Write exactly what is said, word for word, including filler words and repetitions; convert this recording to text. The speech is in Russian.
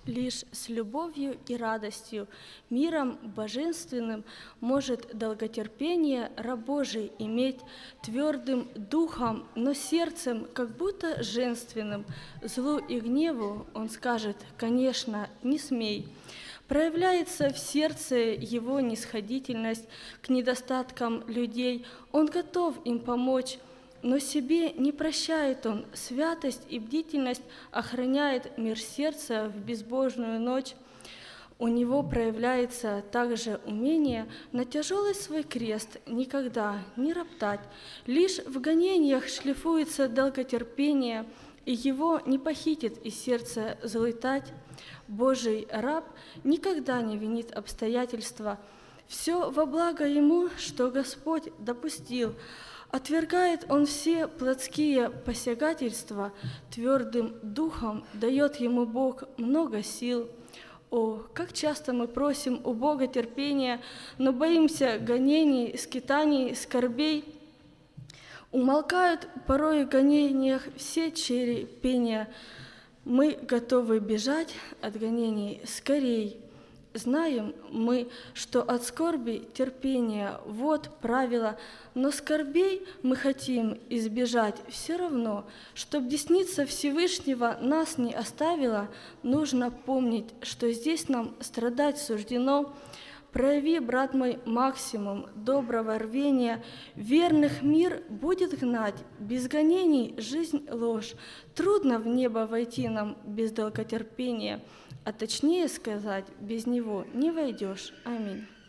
Лишь с любовью и радостью, миром божественным может долготерпение раб Божий иметь, твердым духом, но сердцем как будто женственным. Злу и гневу он скажет: конечно, не смей. Проявляется в сердце его нисходительность к недостаткам людей, он готов им помочь, но себе не прощает он, святость и бдительность охраняет мир сердца в безбожную ночь. У него проявляется также умение на тяжелый свой крест никогда не роптать, лишь в гонениях шлифуется долготерпение, и его не похитит из сердца злой тать. Божий раб никогда не винит обстоятельства, все во благо ему, что Господь допустил. Отвергает он все плотские посягательства, твердым духом дает ему Бог много сил. О, как часто мы просим у Бога терпения, но боимся гонений, скитаний, скорбей. Умолкают порой в гонениях все черри пения. Мы готовы бежать от гонений скорей. Знаем мы, что от скорби терпение – вот правило, но скорбей мы хотим избежать все равно. Чтоб десница Всевышнего нас не оставила, нужно помнить, что здесь нам страдать суждено. Прояви, брат мой, максимум доброго рвения, верных мир будет гнать, без гонений жизнь ложь. Трудно в небо войти нам без долготерпения, а точнее сказать, без него не войдешь. Аминь.